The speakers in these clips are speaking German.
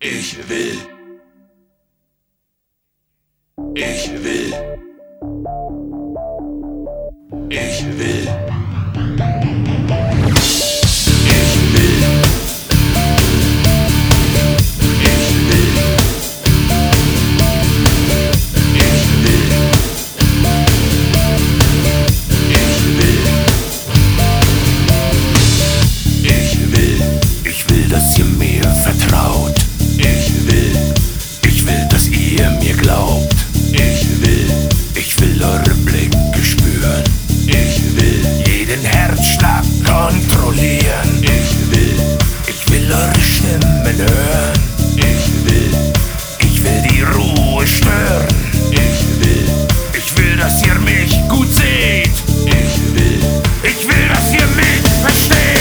Ich will. Ich will. Ich will. Ich will. Ich will. Ich will. Ich will. Ich will. Ich will, dass ihr mir vertraut. Ich will, dass ihr mir glaubt. Ich will eure Blicke spüren. Ich will. Jeden Herzschlag kontrollieren. Ich will eure Stimmen hören. Ich will die Ruhe stören. Ich will, dass ihr mich gut seht. Ich will, dass ihr mich versteht.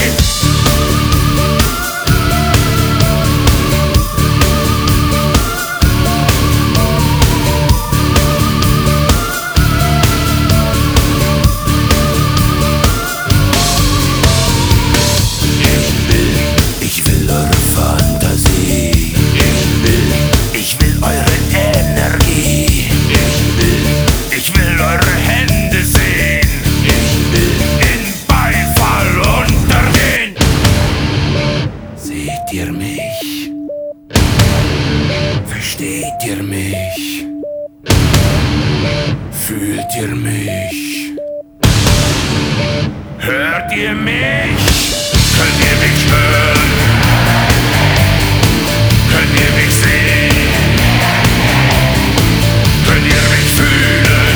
Ich will eure Fantasie. Ich will eure Energie. Ich will eure Hände sehen. In Beifall untergehen. Seht ihr mich? Versteht ihr mich? Fühlt ihr mich? Hört ihr mich? Könnt ihr mich hören? Könnt ihr mich sehen? Könnt ihr mich fühlen?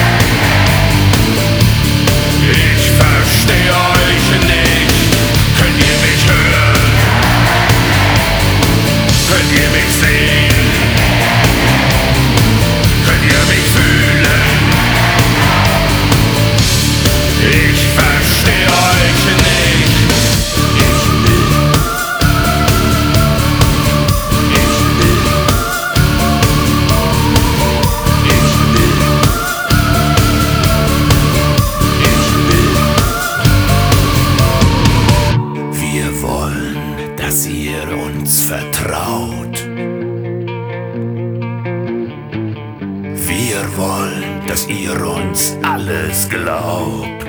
Ich verstehe euch nicht. Könnt ihr mich hören? Könnt ihr mich sehen? Könnt ihr mich fühlen? Ich verstehe euch nicht. Wir wollen, dass ihr uns vertraut. Wir wollen, dass ihr uns alles glaubt.